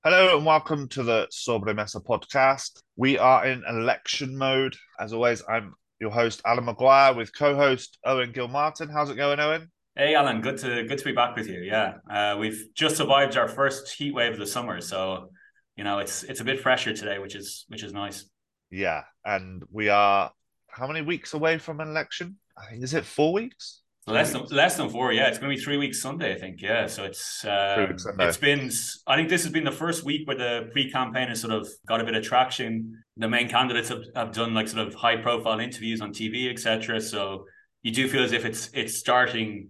Hello and welcome to the Sobre Mesa podcast. We are in election mode. As always, I'm your host, Alan Maguire, with co-host Owen Gilmartin. How's it going, Owen? Hey Alan, good to be back with you. Yeah, we've just survived our first heat wave of the summer, so it's a bit fresher today, which is nice. Yeah, and we are how many weeks away from an election? I think is it 4 weeks? Three Less than weeks? less than four. Yeah, it's going to be 3 weeks Sunday, I think. Yeah, so 3 weeks, I know. it's been. I think this has been the first week where the pre-campaign has sort of got a bit of traction. The main candidates have done like sort of high-profile interviews on TV, etc. So you do feel as if it's starting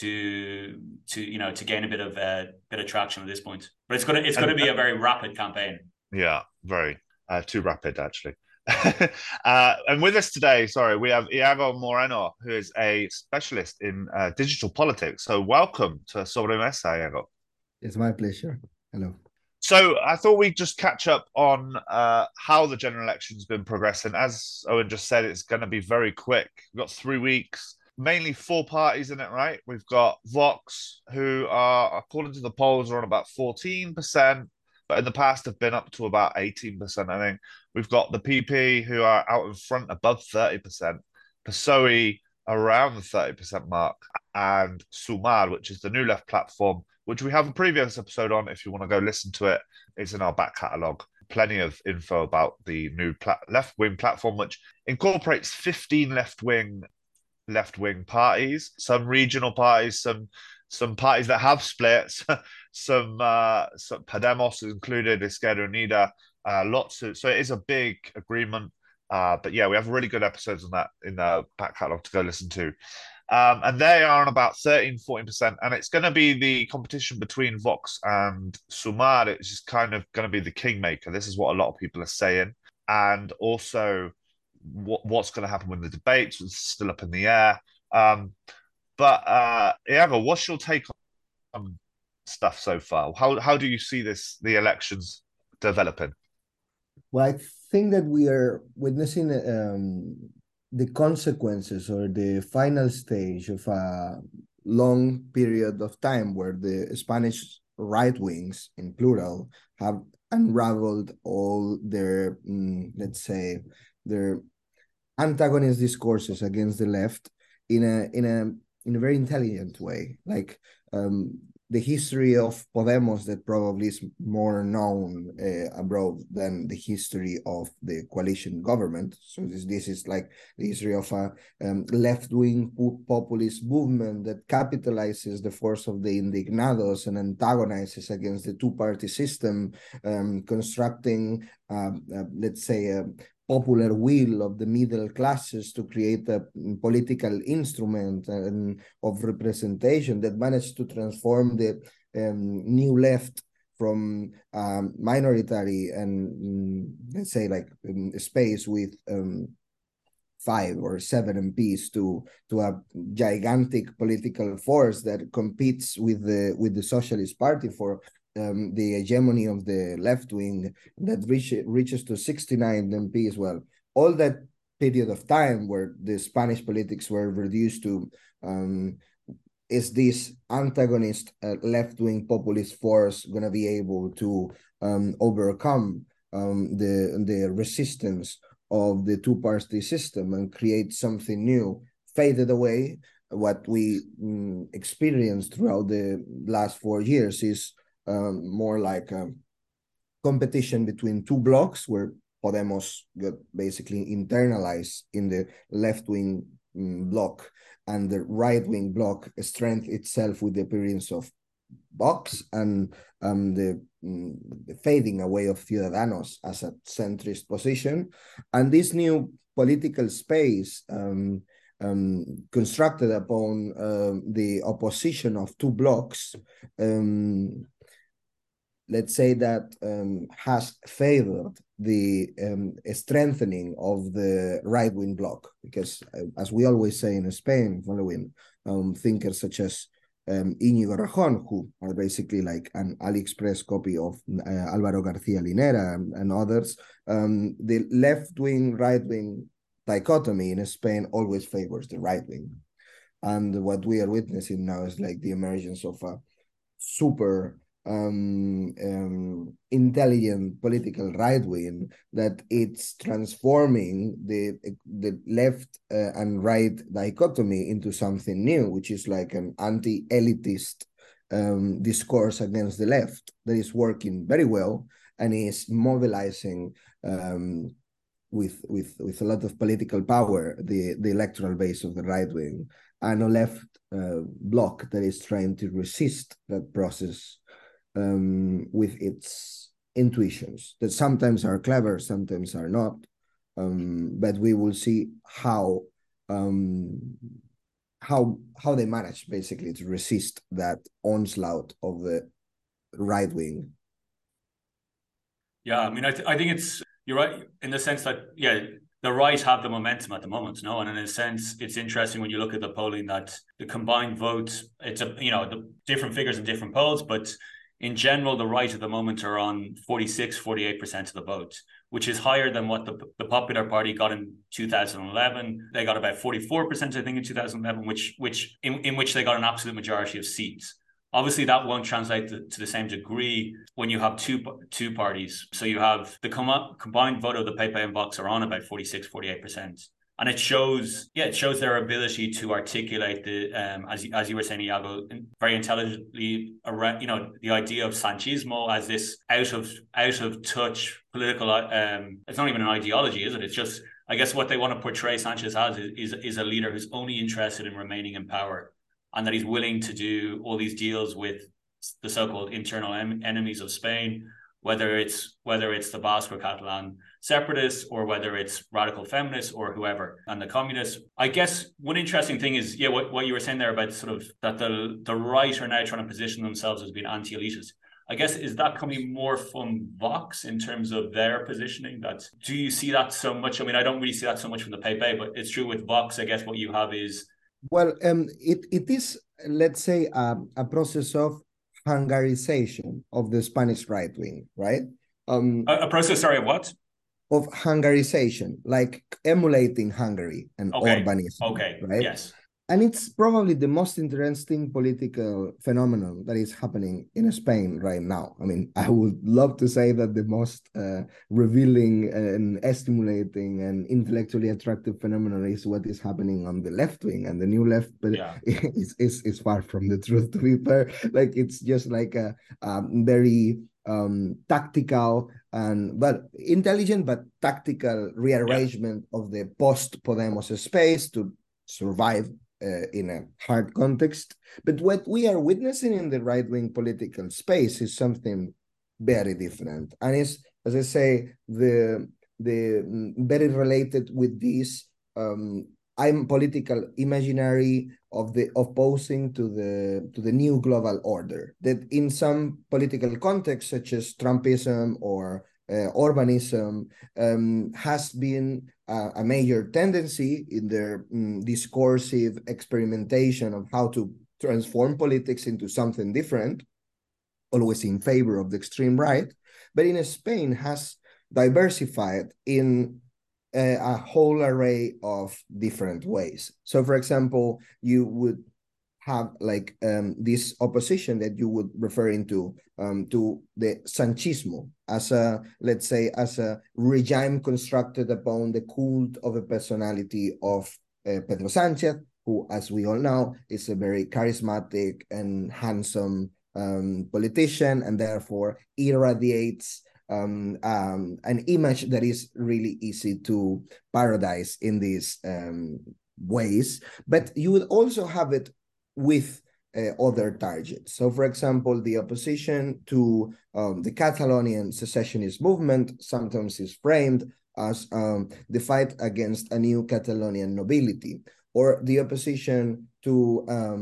to gain a bit of traction at this point. But it's gonna And be a very rapid campaign. yeah, very too rapid actually. And with us today, sorry, we have Iago Moreno, who is a specialist in digital politics. So welcome to Sobre Mesa, Iago. It's my pleasure. Hello. So I thought we'd just catch up on how the general election's been progressing. As Owen just said, it's going to be very quick. We've got 3 weeks, mainly four parties in it, right? We've got Vox, who are, according to the polls, are on about 14%, but in the past have been up to about 18%, I think. We've got the PP, who are out in front above 30%, PSOE around the 30% mark, and Sumar, which is the New Left platform, which we have a previous episode on. If you want to go listen to it, it's in our back catalogue. Plenty of info about the new left wing platform, which incorporates 15 left wing parties, some regional parties, some parties that have splits, some Podemos included, Izquierda Unida, lots of. So it is a big agreement. But yeah, we have really good episodes on that in the back catalogue to go listen to. And they are on about 13-14%. And it's going to be the competition between Vox and Sumar. It's just kind of going to be the kingmaker. This is what a lot of people are saying. And also, what's going to happen with the debates is still up in the air. But Iago, what's your take on stuff so far? How do you see the elections developing? Well, I think that we are witnessing the consequences or the final stage of a long period of time where the Spanish right wings, in plural, have unraveled all their, let's say, their antagonist discourses against the left in a very intelligent way. Like the history of Podemos that probably is more known abroad than the history of the coalition government. So this is like the history of a left-wing populist movement that capitalizes the force of the indignados and antagonizes against the two-party system, constructing, let's say, a popular will of the middle classes to create a political instrument of representation that managed to transform the new left from minoritary and let's say like space with 5 or 7 MPs to a gigantic political force that competes with the Socialist Party for the hegemony of the left wing that reaches to 69 MPs. Well, all that period of time where the Spanish politics were reduced to is this antagonist left-wing populist force going to be able to overcome the resistance of the two-party system and create something new? Faded away. What we experienced throughout the last 4 years is more like a competition between two blocks where Podemos got basically internalized in the left-wing bloc, and the right-wing bloc strengthened itself with the appearance of Vox and the fading away of Ciudadanos as a centrist position. And this new political space constructed upon the opposition of two blocks, let's say that has favored the strengthening of the right-wing bloc, because as we always say in Spain, following thinkers such as Íñigo Errejón, who are basically like an AliExpress copy of Álvaro García Linera and others, the left-wing, right-wing dichotomy in Spain always favors the right-wing. And what we are witnessing now is like the emergence of a super intelligent political right wing, that it's transforming the left and right dichotomy into something new, which is like an anti-elitist discourse against the left that is working very well and is mobilizing with a lot of political power the electoral base of the right wing, and a left bloc that is trying to resist that process with its intuitions that sometimes are clever, sometimes are not. But we will see how they manage basically to resist that onslaught of the right wing. Yeah, I mean, I think it's, you're right in the sense that, yeah, the right have the momentum at the moment, no? And in a sense, it's interesting when you look at the polling that the combined vote, it's the different figures in different polls, but in general, the right at the moment are on 46-48% of the vote, which is higher than what the Popular Party got in 2011. They got about 44%, I think, in 2011, in which they got an absolute majority of seats. Obviously, that won't translate to the same degree when you have two parties. So you have the combined vote of the PP and Vox are on about 46-48%. And it shows their ability to articulate the, as you were saying, Iago, very intelligently, the idea of Sanchismo as this out of touch political. It's not even an ideology, is it? It's just, I guess, what they want to portray Sanchez as is a leader who's only interested in remaining in power, and that he's willing to do all these deals with the so-called internal enemies of Spain, whether it's the Basque or Catalan separatists, or whether it's radical feminists or whoever, and the communists. I guess one interesting thing is, what you were saying there about sort of that the right are now trying to position themselves as being anti-elitist. I guess, is that coming more from Vox in terms of their positioning? Do you see that so much? I mean, I don't really see that so much from the PP, but it's true with Vox. I guess what you have is, well, it is, let's say, a process of Hungarization of the Spanish right wing, right? A process, sorry, of what? Of Hungarization, like emulating Hungary and Orbanism, right? Yes. And it's probably the most interesting political phenomenon that is happening in Spain right now. I mean, I would love to say that the most revealing and stimulating and intellectually attractive phenomenon is what is happening on the left wing and the new left, but it's far from the truth, to be fair. Like, it's just like a very tactical but intelligent but tactical rearrangement of the post-Podemos space to survive in a hard context. But what we are witnessing in the right-wing political space is something very different, and is, as I say, the very related with this I'm political imaginary of the opposing to the new global order that in some political contexts, such as Trumpism or Orbanism, has been a major tendency in their discursive experimentation of how to transform politics into something different, always in favor of the extreme right, but in Spain has diversified in a whole array of different ways. So, for example, you would have like this opposition that you would referring to the Sanchismo as a, let's say, as a regime constructed upon the cult of a personality of Pedro Sanchez, who, as we all know, is a very charismatic and handsome politician, and therefore irradiates an image that is really easy to parodize in these ways. But you would also have it with other targets. So, for example, the opposition to the Catalonian secessionist movement sometimes is framed as the fight against a new Catalonian nobility, or the opposition to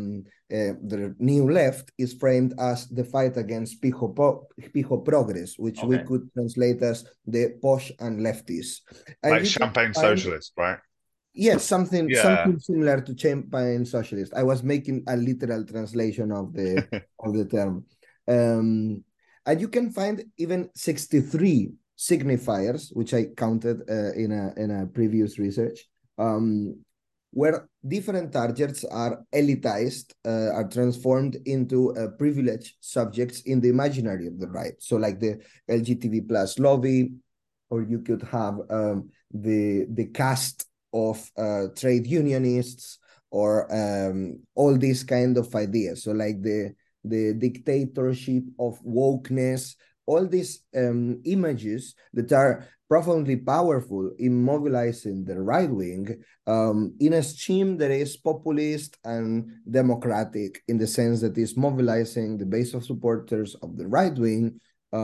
the new left is framed as the fight against Pijo Progress, which we could translate as the posh and lefties. And like champagne socialist, right? Yes, something similar to champagne socialist. I was making a literal translation of the term. And you can find even 63 signifiers, which I counted in a previous research, where different targets are elitized, are transformed into privileged subjects in the imaginary of the right. So like the LGTB plus lobby, or you could have the caste of trade unionists, or all these kind of ideas. So like the dictatorship of wokeness, all these images that are profoundly powerful in mobilizing the right wing in a scheme that is populist and democratic, in the sense that is mobilizing the base of supporters of the right wing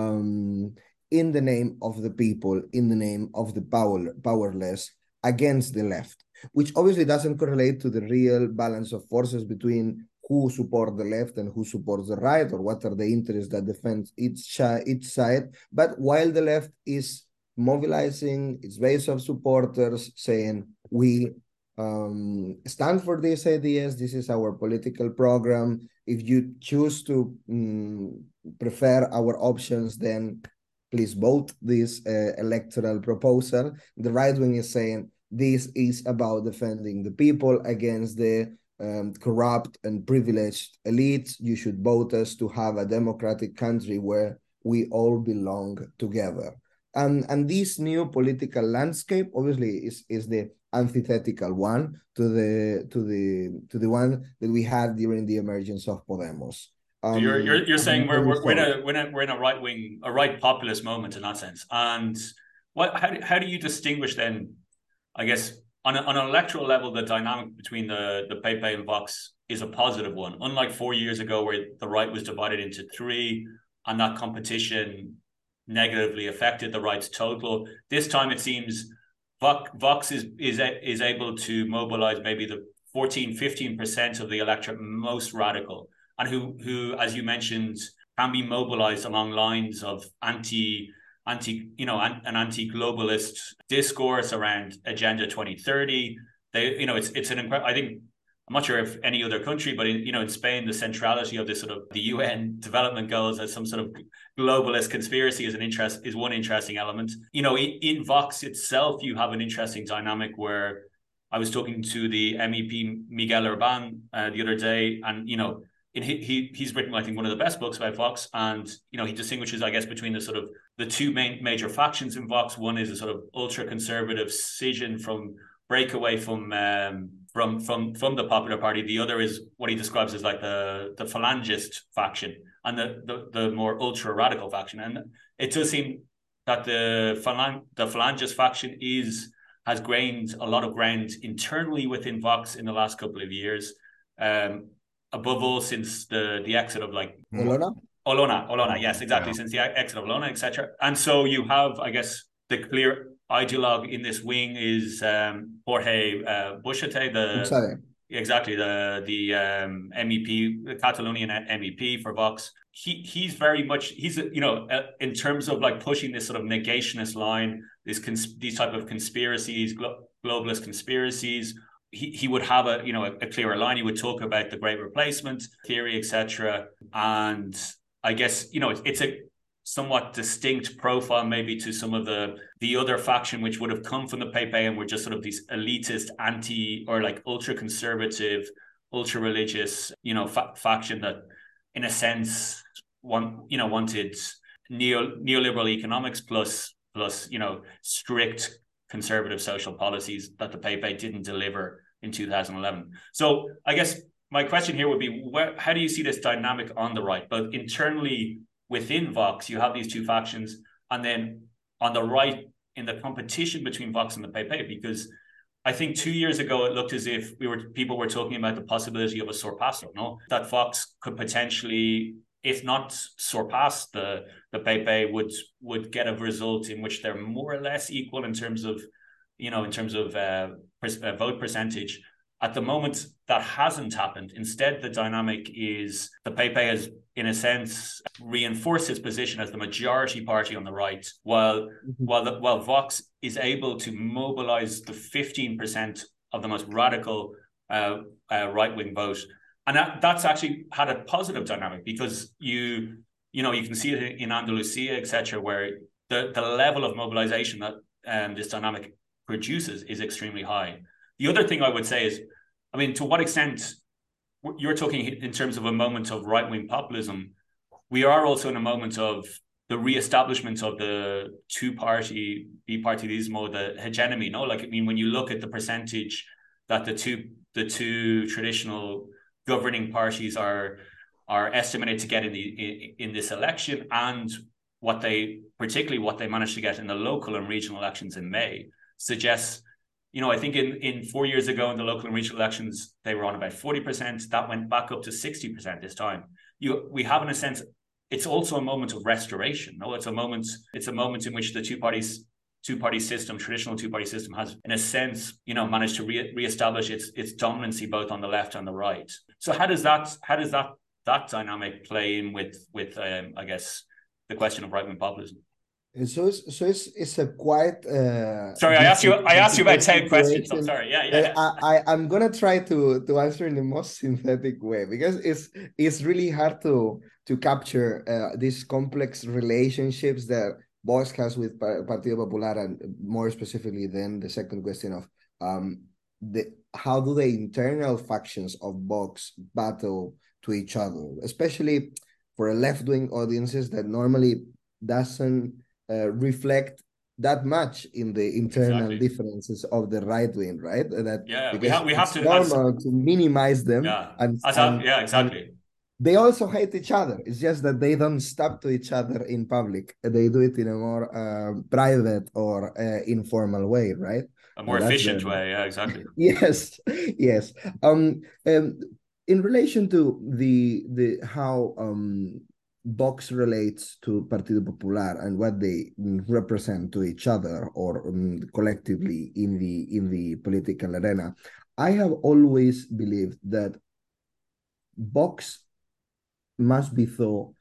in the name of the people, in the name of the powerless, against the left, which obviously doesn't correlate to the real balance of forces between who support the left and who supports the right, or what are the interests that defend each side. But while the left is mobilizing its base of supporters, saying, we stand for these ideas, this is our political program, if you choose to prefer our options, then please vote this electoral proposal. The right wing is saying, this is about defending the people against the corrupt and privileged elites. You should vote us to have a democratic country where we all belong together. And this new political landscape obviously is the antithetical one to the one that we had during the emergence of Podemos. So you're saying we're in a right wing, a right populist moment in that sense. And how do you distinguish then, I guess, on an electoral level, the dynamic between the PP and Vox is a positive one, unlike 4 years ago where the right was divided into three and that competition negatively affected the right's total. This time it seems Vox is able to mobilize maybe the 15% of the electorate most radical, and who, as you mentioned, can be mobilized along lines of an anti-globalist discourse around Agenda 2030. I think, I'm not sure if any other country, but in Spain, the centrality of this sort of the UN development goals as some sort of globalist conspiracy is one interesting element. In Vox itself, you have an interesting dynamic where I was talking to the MEP Miguel Urban the other day, and he's written, I think, one of the best books about Vox, and he distinguishes, I guess, between the sort of the two major factions in Vox. One is a sort of ultra conservative scission from breakaway from the Popular Party. The other is what he describes as like the Phalangist faction and the more ultra radical faction. And it does seem that the Phalangist faction has gained a lot of ground internally within Vox in the last couple of years. Above all, since the exit of like Olona, yes, exactly. Yeah. Since the exit of Olona, etc. And so you have, I guess, the clear ideologue in this wing is Jorge Buixate, the MEP, the Catalonian MEP for Vox. He's very much in terms of like pushing this sort of negationist line, these type of conspiracies, globalist conspiracies. He would have a clearer line. He would talk about the Great Replacement theory, etc. And I guess it's a somewhat distinct profile maybe to some of the other faction which would have come from the PP and were just sort of these elitist anti or like ultra conservative, ultra religious faction that in a sense wanted neoliberal economics plus strict conservative social policies that the PP didn't deliver in 2011. So I guess my question here would be, how do you see this dynamic on the right, both internally within Vox? You have these two factions, and then on the right in the competition between Vox and the PP, because I think 2 years ago it looked as if people were talking about the possibility of a sorpaso, that Vox could potentially, if not surpass the PP, would get a result in which they're more or less equal in terms of vote percentage. At the moment, that hasn't happened. Instead, the dynamic is the PP has, in a sense, reinforced its position as the majority party on the right, while Vox is able to mobilize the 15% of the most radical right-wing vote. And that's actually had a positive dynamic, because you can see it in Andalusia, etc., where the level of mobilization that this dynamic produces is extremely high. The other thing I would say is, I mean, to what extent you're talking in terms of a moment of right-wing populism, we are also in a moment of the re-establishment of the two-party bipartidismo, the hegemony. No, like, I mean, when you look at the percentage that the two traditional governing parties are estimated to get in this election, and particularly what they managed to get in the local and regional elections in May, suggests, you know, I think in 4 years ago in the local and regional elections, they were on about 40%. That went back up to 60% this time. We have, in a sense, it's also a moment of restoration. No, it's a moment in which the traditional two-party system has, in a sense, you know, managed to reestablish its dominancy both on the left and the right. So how does that dynamic play in with I guess the question of right-wing populism? So it's a quite sorry, I asked you about 10 questions. I'm sorry. Yeah. I'm gonna try to answer in the most synthetic way, because it's really hard to capture these complex relationships that Vox has with Partido Popular, and more specifically then the second question of how do the internal factions of Vox battle to each other, especially for a left-wing audiences that normally doesn't reflect that much in the internal differences of the right wing, right? That we have to normal to minimize them. Exactly. They also hate each other. It's just that they don't stop to each other in public. They do it in a more private or informal way, right? A more efficient way. Yeah, exactly. Yes. In relation to the how Vox relates to Partido Popular and what they represent to each other or collectively in the political arena, I have always believed that Vox must be think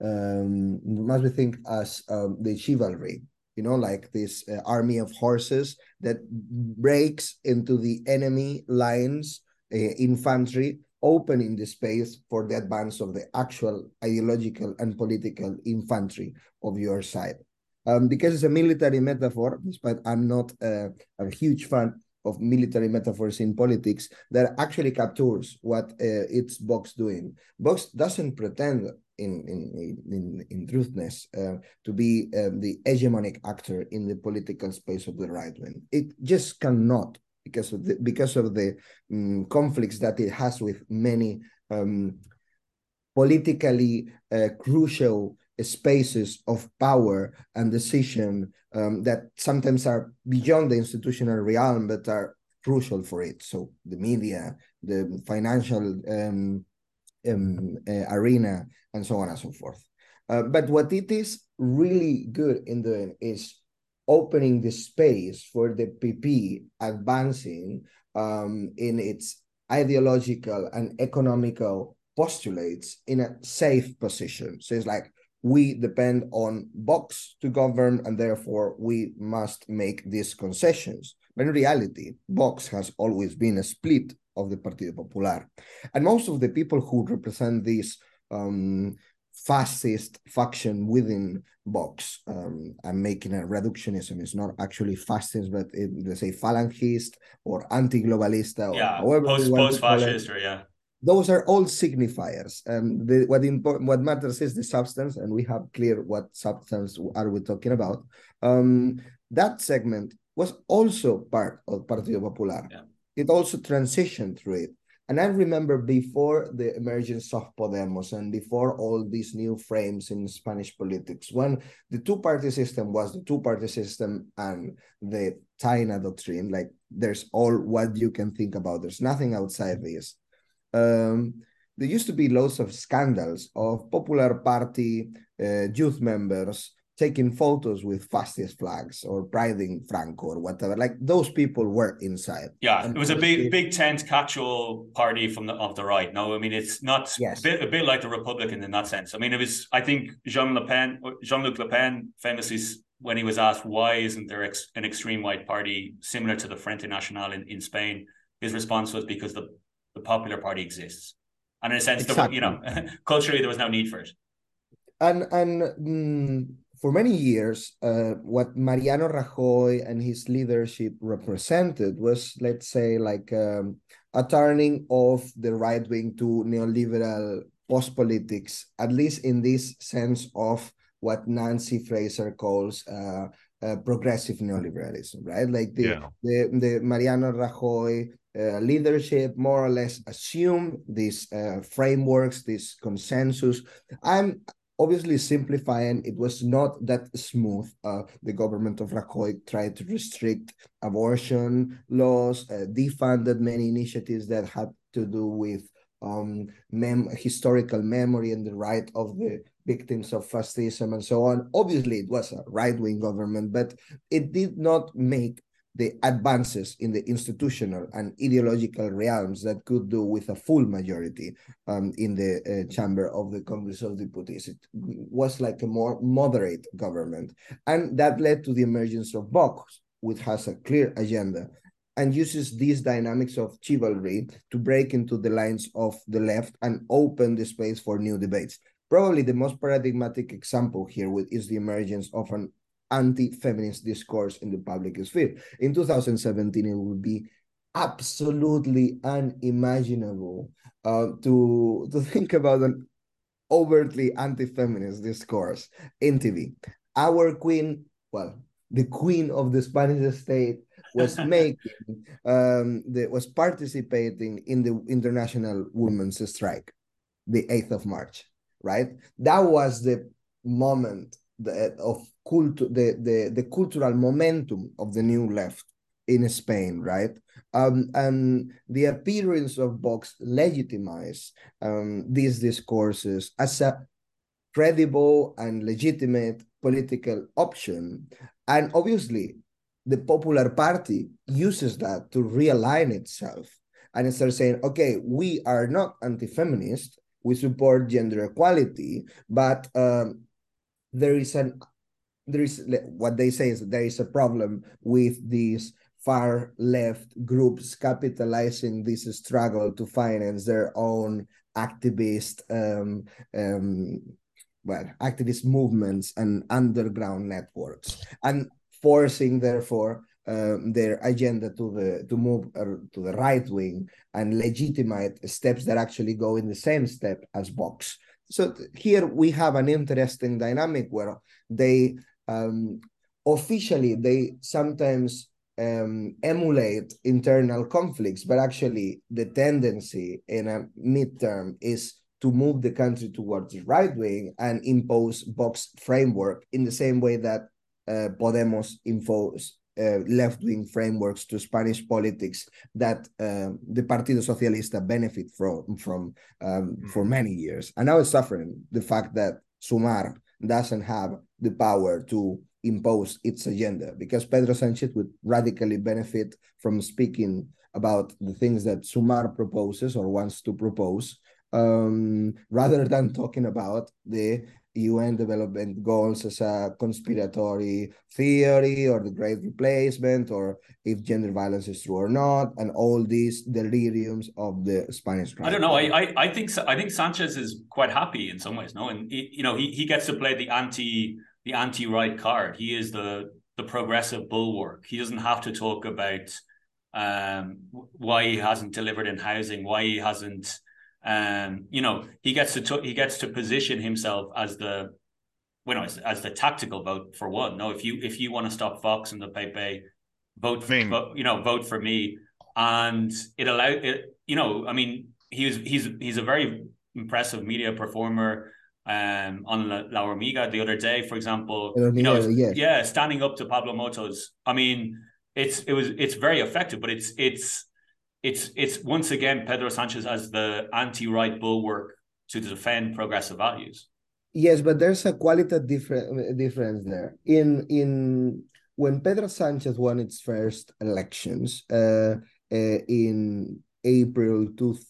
as the chivalry, you know, like this army of horses that breaks into the enemy lines, infantry, opening the space for the advance of the actual ideological and political infantry of your side. Because it's a military metaphor, despite I'm not a huge fan of military metaphors in politics, that actually captures what it's Vox doing. Vox doesn't pretend in truthness to be the hegemonic actor in the political space of the right wing. It just cannot, because of the conflicts that it has with many politically crucial spaces of power and decision that sometimes are beyond the institutional realm but are crucial for it. So the media, the financial arena, and so on and so forth. But what it is really good in doing is opening the space for the PP advancing in its ideological and economical postulates in a safe position. So it's like, we depend on Vox to govern, and therefore we must make these concessions. But in reality, Vox has always been a split of the Partido Popular. And most of the people who represent this fascist faction within Vox, I'm making a reductionism, it's not actually fascist, but let's say phalangist or anti-globalista, or however post-fascist, or those are all signifiers. What matters is the substance, and we have clear what substance are we talking about. That segment was also part of Partido Popular. Yeah. It also transitioned through it. And I remember before the emergence of Podemos and before all these new frames in Spanish politics, when the two-party system was the two-party system and the China doctrine, like there's all what you can think about. There's nothing outside this. There used to be lots of scandals of Popular Party youth members taking photos with fascist flags or priding Franco or whatever. Like those people were inside. Yeah, it was a big tent catch-all party of the right. No, I mean, it's not a bit like the Republican in that sense. I mean, I think Jean-Luc Le Pen famously, when he was asked why isn't there an extreme right party similar to the Frente Nacional in Spain, his response was because the Popular Party exists. And in a sense, culturally, there was no need for it. And for many years, what Mariano Rajoy and his leadership represented was, let's say, like a turning of the right wing to neoliberal post-politics, at least in this sense of what Nancy Fraser calls progressive neoliberalism, right? Like the Mariano Rajoy leadership more or less assumed these frameworks, this consensus. I'm obviously simplifying. It was not that smooth. The government of Rajoy tried to restrict abortion laws, defunded many initiatives that had to do with historical memory and the right of the victims of fascism and so on. Obviously, it was a right-wing government, but it did not make the advances in the institutional and ideological realms that could do with a full majority in the chamber of the Congress of Deputies. It was like a more moderate government. And that led to the emergence of Vox, which has a clear agenda and uses these dynamics of chivalry to break into the lines of the left and open the space for new debates. Probably the most paradigmatic example here is the emergence of an anti-feminist discourse in the public sphere. In 2017, it would be absolutely unimaginable to think about an overtly anti-feminist discourse in TV. Our queen, well, the queen of the Spanish state, was was participating in the International Women's Strike, the 8th of March, right? That was the moment of the cultural momentum of the new left in Spain, right? And the appearance of Vox legitimized these discourses as a credible and legitimate political option. And obviously, the Popular Party uses that to realign itself and it starts saying, okay, we are not anti-feminist, we support gender equality, but there is what they say is that there is a problem with these far left groups capitalizing this struggle to finance their own activist activist movements and underground networks, and forcing therefore their agenda to move to the right wing and legitimate steps that actually go in the same step as Vox. So here we have an interesting dynamic where they officially they sometimes emulate internal conflicts, but actually the tendency in a midterm is to move the country towards the right wing and impose Vox framework in the same way that Podemos impose left-wing frameworks to Spanish politics that the Partido Socialista benefit from for many years. And now it's suffering the fact that Sumar doesn't have the power to impose its agenda, because Pedro Sanchez would radically benefit from speaking about the things that Sumar proposes or wants to propose, rather than talking about the UN development goals as a conspiratory theory or the great replacement or if gender violence is true or not, and all these deliriums of the Spanish right. I don't know. I think Sanchez is quite happy in some ways, no? And he gets to play the anti-right card. He is the progressive bulwark. He doesn't have to talk about why he hasn't delivered in housing, why he hasn't he gets to position himself as the tactical vote for one. No, if you want to stop Vox and the Pepe, vote for me. And it allowed it, I mean, he's a very impressive media performer on La Hormiga the other day, for example. Yes. Standing up to Pablo Motos. I mean, it's very effective, but it's once again Pedro Sanchez as the anti-right bulwark to defend progressive values. Yes, but there's a qualitative difference there. In when Pedro Sanchez won its first elections in April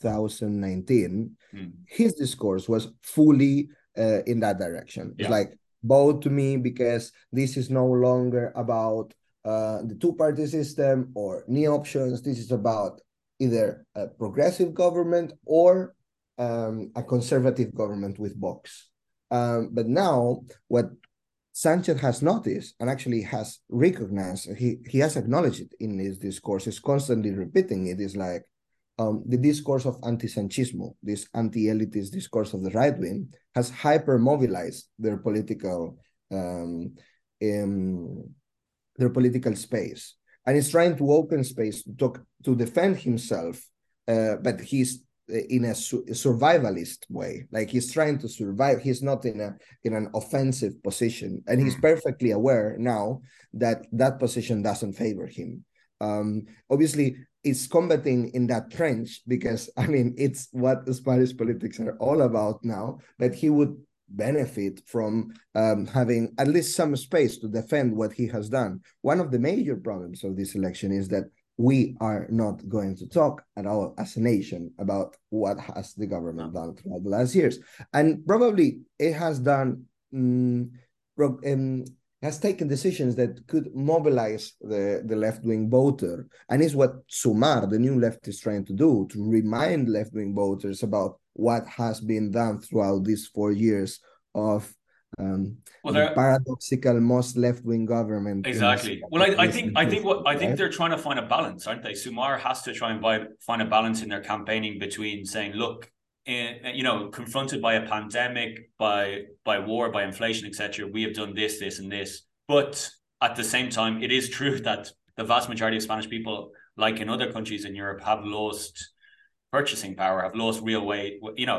2019, his discourse was fully in that direction. It's like, vote to me because this is no longer about the two-party system or new options. This is about either a progressive government or a conservative government with Vox. But now what Sanchez has noticed and actually has recognized, he has acknowledged it in his discourse, he's constantly repeating it, is like the discourse of anti-Sanchismo, this anti-elitist discourse of the right wing, has hyper-mobilized their political space. And he's trying to open space to defend himself, but he's in a survivalist way. Like he's trying to survive. He's not in an offensive position, and he's perfectly aware now that that position doesn't favor him. Obviously, it's combating in that trench because, I mean, it's what the Spanish politics are all about now, but he would benefit from having at least some space to defend what he has done. One of the major problems of this election is that we are not going to talk at all as a nation about what has the government done throughout the last years. And probably it has done, has taken decisions that could mobilize the left-wing voter. And it's what Sumar, the new left, is trying to do, to remind left-wing voters about what has been done throughout these 4 years of the paradoxical most left-wing government. Exactly. Well, I think they're trying to find a balance, aren't they? Sumar has to try and find a balance in their campaigning between saying, look, confronted by a pandemic, by war, by inflation, etc., we have done this, this, and this. But at the same time, it is true that the vast majority of Spanish people, like in other countries in Europe, have lost purchasing power, have lost real wage.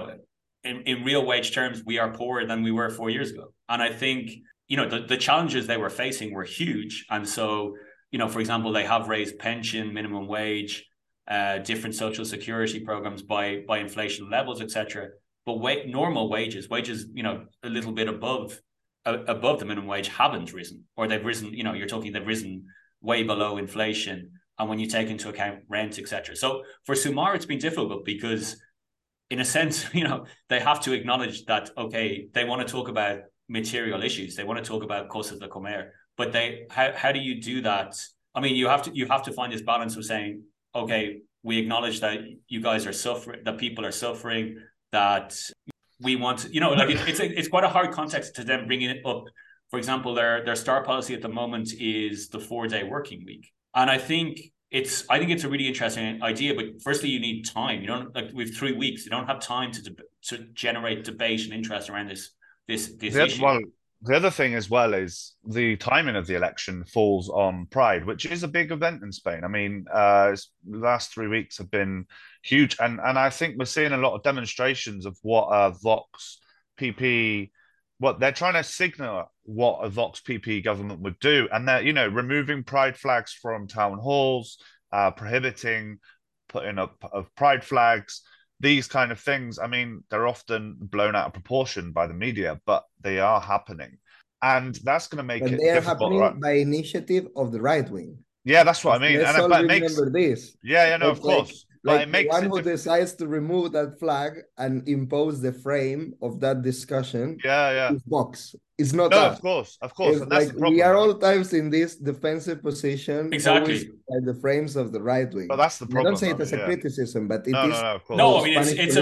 In real wage terms, we are poorer than we were 4 years ago. And I think, the challenges they were facing were huge. And so, for example, they have raised pension, minimum wage, different social security programs by inflation levels, etc. But normal wages, a little bit above the minimum wage haven't risen, or they've risen, they've risen way below inflation. And when you take into account rent, etc. So for Sumar, it's been difficult because, in a sense, they have to acknowledge that, okay, they want to talk about material issues. They want to talk about cosas de comer, but how do you do that? I mean, you have to find this balance of saying, okay, we acknowledge that you guys are suffering, that people are suffering, that we want, it's quite a hard context to them bringing it up. For example, their star policy at the moment is the 4-day working week. And I think it's a really interesting idea, but firstly, you need time. You don't, we have 3 weeks. You don't have time to generate debate and interest around this issue. Well, the other thing as well is the timing of the election falls on Pride, which is a big event in Spain. I mean, the last 3 weeks have been huge, and I think we're seeing a lot of demonstrations of what Vox PP, what they're trying to signal what a Vox PP government would do, and they're removing Pride flags from town halls, prohibiting putting up of Pride flags. These kind of things, I mean, they're often blown out of proportion by the media, but they are happening. And that's going to make it they are happening by initiative of the right wing. Yeah, that's what I mean. Let's all remember this. Yeah, no, of course. Like it makes one who decides to remove that flag and impose the frame of that discussion. Is Vox. It's not us. Of course. And that's the problem. We are all times in this defensive position. Exactly. By the frames of the right wing. But that's the problem. I don't say it as a criticism, but it is. No, of course. No, I mean,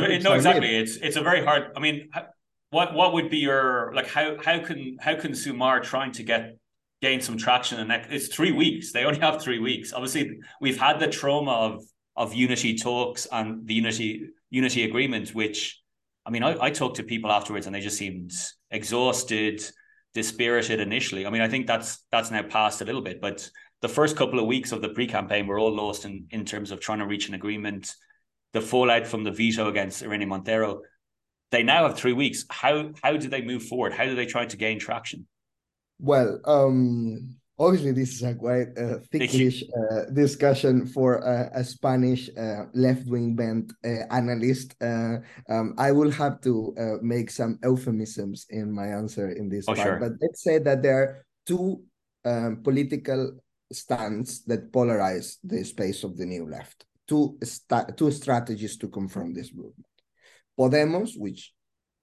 it's a very hard. I mean, what would be your, like, how can Sumar trying to gain some traction? And it's 3 weeks. They only have 3 weeks. Obviously, we've had the trauma of unity talks and the unity agreement, which, I mean, I talked to people afterwards and they just seemed exhausted, dispirited initially. I mean, I think that's now passed a little bit, but the first couple of weeks of the pre-campaign were all lost in terms of trying to reach an agreement. The fallout from the veto against Irene Montero. They now have 3 weeks. How do they move forward? How do they try to gain traction? Well, obviously, this is a quite thickish discussion for a Spanish left-wing bent analyst. I will have to make some euphemisms in my answer in this part. Sure. But let's say that there are two political stands that polarize the space of the new left. Two strategies to confront this movement. Podemos, which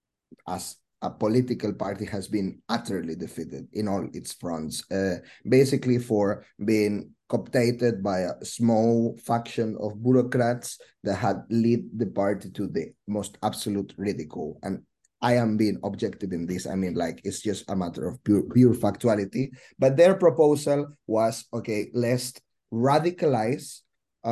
as a political party has been utterly defeated in all its fronts, basically for being cooptated by a small faction of bureaucrats that had led the party to the most absolute ridicule. And I am being objective in this. I mean, like, it's just a matter of pure factuality. But their proposal was, okay, let's radicalize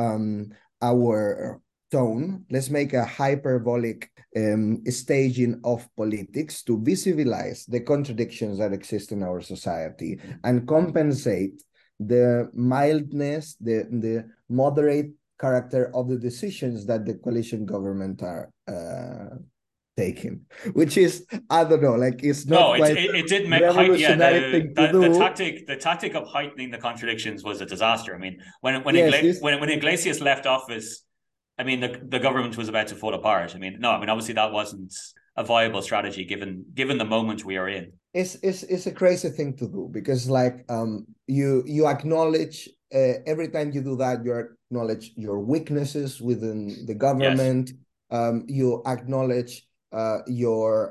our tone. Let's make a hyperbolic staging of politics to visibilize the contradictions that exist in our society and compensate the mildness, the moderate character of the decisions that the coalition government are taking, which is, I don't know, like, it's not quite it did make revolutionary thing to do. the tactic of heightening the contradictions was a disaster. I mean, when Yes, when Iglesias left office, I mean, the government was about to fall apart. I mean, obviously that wasn't a viable strategy given the moment we are in. It's a crazy thing to do, because like you acknowledge every time you do that, you acknowledge your weaknesses within the government. Yes. You acknowledge your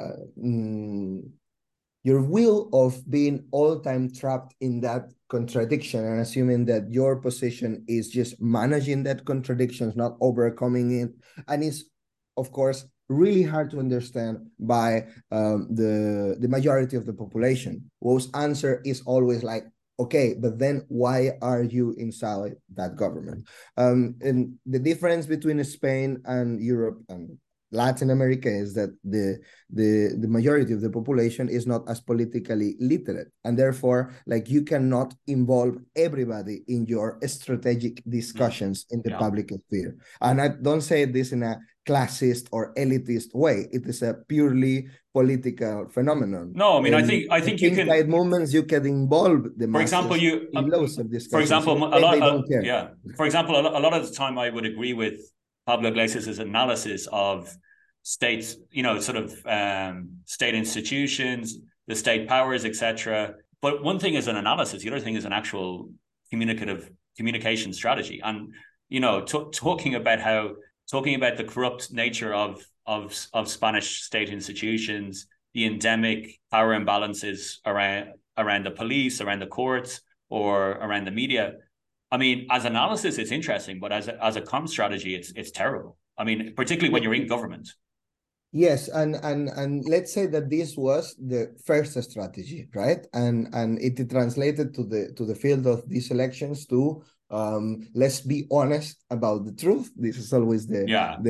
will of being all time trapped in that contradiction, and assuming that your position is just managing that contradiction, not overcoming it. And it's, of course, really hard to understand by the majority of the population, whose answer is always like, okay, but then why are you inside that government? And the difference between Spain and Europe and Latin America is that the majority of the population is not as politically literate, and therefore, like, you cannot involve everybody in your strategic discussions in the public sphere. And I don't say this in a classist or elitist way. It is a purely political phenomenon. No, I mean, I think you can, inside movements, you can involve the masses. For example, in loads of discussions. For example, they don't care. Yeah. For example, a lot of the time, I would agree with Pablo Iglesias' analysis of states, sort of state institutions, the state powers, etc. But one thing is an analysis; the other thing is an actual communication strategy. And talking about the corrupt nature of Spanish state institutions, the endemic power imbalances around the police, around the courts, or around the media. I mean, as analysis, it's interesting, but as a comm strategy, it's terrible. I mean, particularly when you're in government. Yes, and let's say that this was the first strategy, right? And it translated to the field of these elections to let's be honest about the truth. This is always the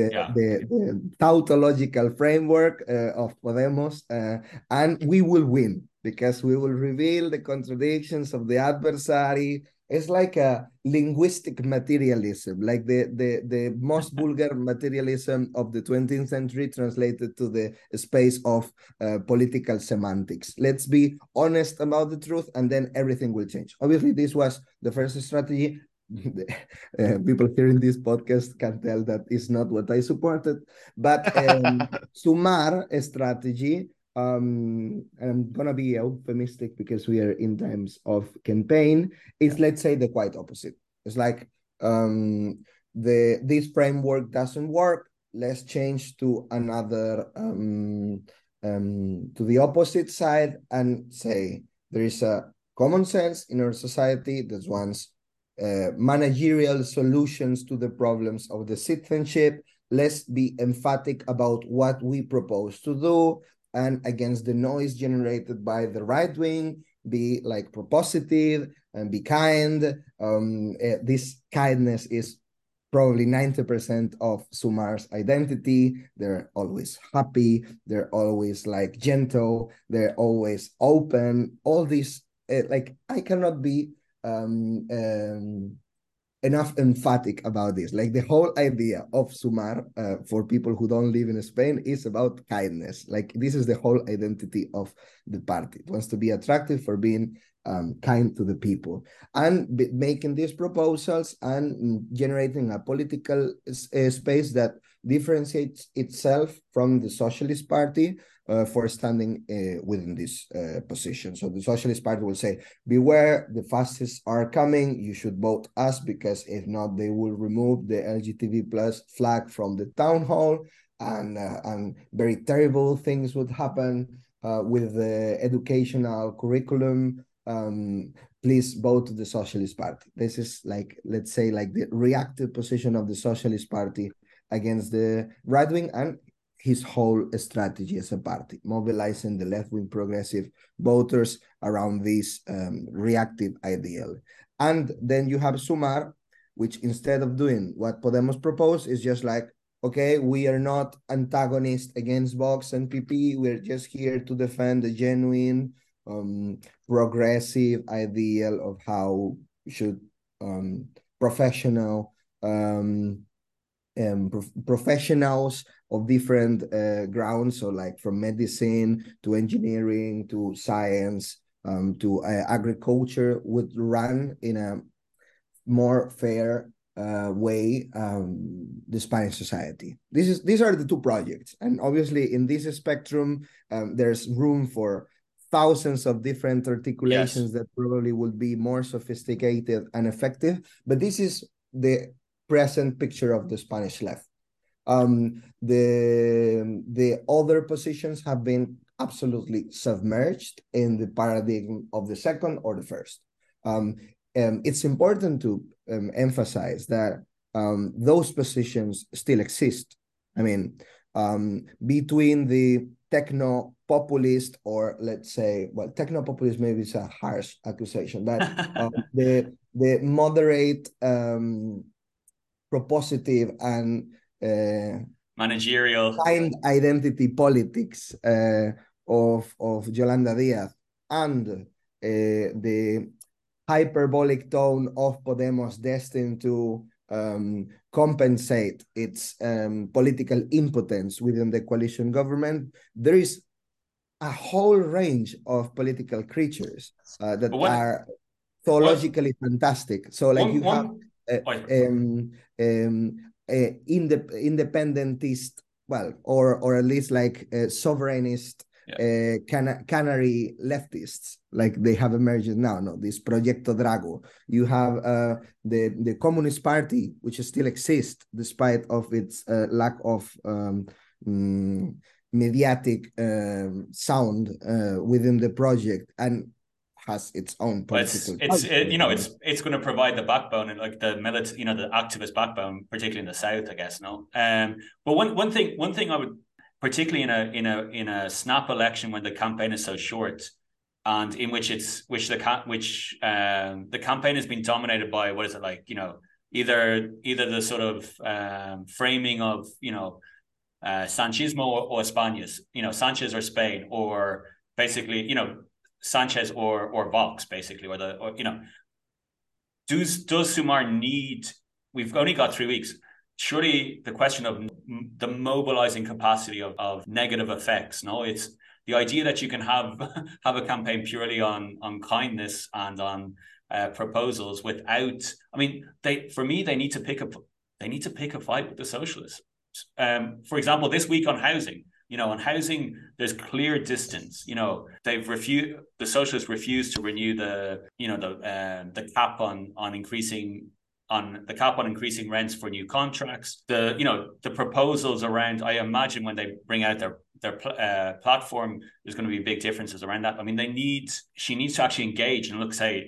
tautological framework of Podemos, and we will win because we will reveal the contradictions of the adversary. It's like a linguistic materialism, like the most vulgar materialism of the 20th century translated to the space of political semantics. Let's be honest about the truth, and then everything will change. Obviously, this was the first strategy. People hearing this podcast can tell that it's not what I supported, but Sumar strategy, and I'm gonna be euphemistic because we are in times of campaign, is, let's say, the quite opposite. It's like this framework doesn't work, let's change to another to the opposite side and say there is a common sense in our society that wants managerial solutions to the problems of the citizenship. Let's be emphatic about what we propose to do, and against the noise generated by the right wing, be like propositive and be kind. This kindness is probably 90% of Sumar's identity. They're always happy. They're always like gentle. They're always open. All these, like, I cannot be enough emphatic about this. Like, the whole idea of Sumar for people who don't live in Spain is about kindness. Like, this is the whole identity of the party. It wants to be attractive for being kind to the people, and making these proposals and generating a political space that differentiates itself from the Socialist Party for standing within this position. So the Socialist Party will say, beware, the fascists are coming, you should vote us, because if not, they will remove the LGTB plus flag from the town hall, and very terrible things would happen with the educational curriculum. Please vote to the Socialist Party. This is, like, let's say, like the reactive position of the Socialist Party against the right wing. And his whole strategy as a party, mobilizing the left-wing progressive voters around this reactive ideal. And then you have Sumar, which instead of doing what Podemos proposed is just like, okay, we are not antagonists against Vox and PP. We're just here to defend the genuine progressive ideal of how should professionals of different grounds, so like from medicine to engineering to science to agriculture, would run in a more fair way the Spanish society. These are the two projects, and obviously in this spectrum there's room for thousands of different articulations that probably would be more sophisticated and effective, but this is the present picture of the Spanish left. The other positions have been absolutely submerged in the paradigm of the second or the first. It's important to emphasize that those positions still exist. I mean, between the techno-populist, or let's say, well, techno-populist maybe is a harsh accusation, but the moderate, propositive, and managerial kind identity politics of Yolanda Díaz, and the hyperbolic tone of Podemos destined to compensate its political impotence within the coalition government. There is a whole range of political creatures that are theologically fantastic. So like you have independentist, well, or at least like sovereignist canary leftists, like they have emerged now. No, this Proyecto Drago. You have the Communist Party, which still exists despite of its lack of mediatic sound within the project, and has its own political. It's going to provide the backbone and like the military, the activist backbone, particularly in the south, I guess. No, but one thing I would, particularly in a snap election when the campaign is so short, and in which the campaign has been dominated by, what is it, like, either the sort of framing of Sanchismo or Españas, Sanchez or Spain, or basically Sanchez or Vox, basically, does Sumar need? We've only got 3 weeks. Surely the question of the mobilizing capacity of negative effects. No, it's the idea that you can have a campaign purely on kindness and on proposals without. I mean, they need to pick a fight with the socialists. For example, this week on housing. On housing, there's clear distance. The socialists refuse to renew the cap on increasing rents for new contracts. The proposals around, I imagine when they bring out their platform, there's going to be big differences around that. I mean, she needs to actually engage and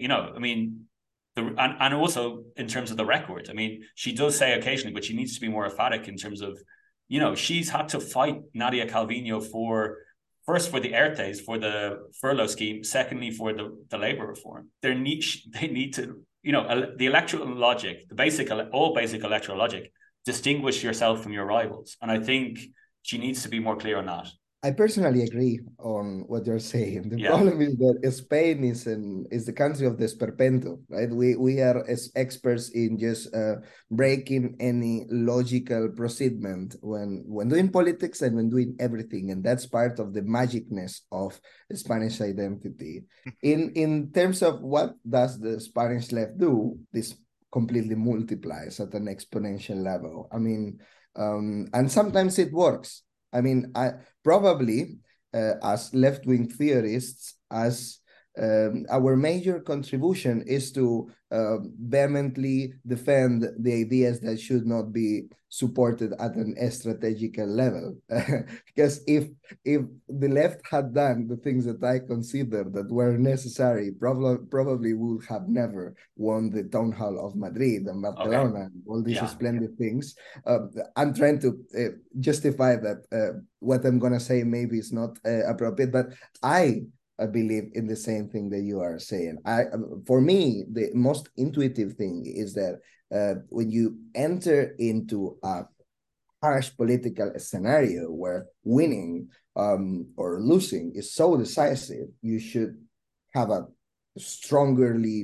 and also in terms of the record. I mean, she does say occasionally, but she needs to be more emphatic in terms of, she's had to fight Nadia Calvino first for the ERTEs, for the furlough scheme, secondly for the labor reform. They need to, the electoral logic, all basic electoral logic, distinguish yourself from your rivals. And I think she needs to be more clear on that. I personally agree on what you're saying. The problem is that Spain is the country of the esperpento, right? We are as experts in just breaking any logical procediment when doing politics and when doing everything, and that's part of the magicness of Spanish identity. In terms of what does the Spanish left do, this completely multiplies at an exponential level. I mean, and sometimes it works. I mean, probably as left-wing theorists, as our major contribution is to vehemently defend the ideas that should not be supported at an strategical level. Because if the left had done the things that I consider that were necessary, probably would have never won the town hall of Madrid and Barcelona, and all these splendid things. I'm trying to justify that what I'm going to say maybe is not appropriate, but I believe in the same thing that you are saying. For me, the most intuitive thing is that when you enter into a harsh political scenario where winning or losing is so decisive, you should have a strong